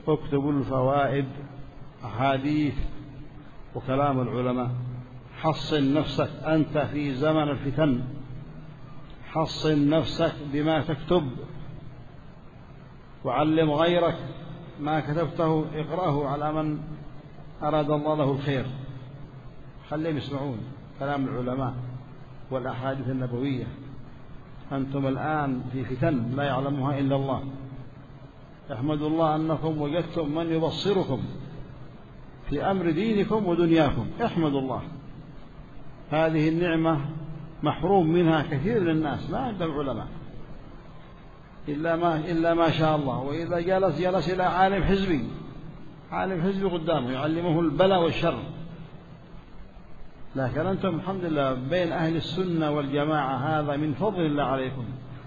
اكتبوا الفوائد، أحاديث وكلام العلماء. حصن نفسك أنت في زمن الفتن، حصن نفسك بما تكتب، وعلم غيرك ما كتبته، اقرأه على من أراد الله له الخير، خليهم يسمعون كلام العلماء والأحاديث النبوية. أنتم الآن في فتن لا يعلمها إلا الله. احمدوا الله أنكم وجدتم من يبصركم في أمر دينكم ودنياكم، احمدوا الله. هذه النعمة محروم منها كثير من الناس، ما عندهم علماء إلا ما شاء الله، وإذا جلس إلى عالم حزبي قدامه يعلمه البلاء والشر. لكن أنتم الحمد لله بين أهل السنة والجماعة، هذا من فضل الله عليكم.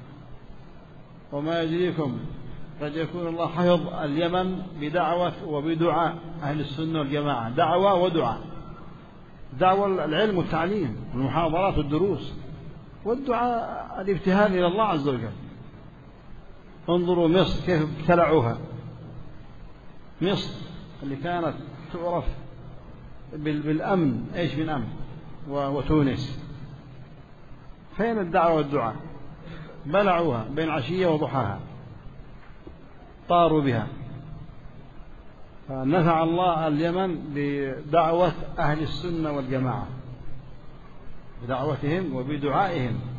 وما يجريكم قد يكون الله حفظ اليمن بدعوة وبدعاء أهل السنة والجماعة، دعوة ودعاء. دعوة العلم والتعليم والمحاضرات والدروس، والدعاء الابتهال إلى الله عز وجل. انظروا مصر كيف ابتلعوها، مصر اللي كانت تعرف بالأمن، إيش من أمن، وتونس فين الدعوة والدعاء؟ بلعوها بين عشية وضحاها، طاروا بها. فنفع الله اليمن بدعوة أهل السنة والجماعة، بدعوتهم وبدعائهم.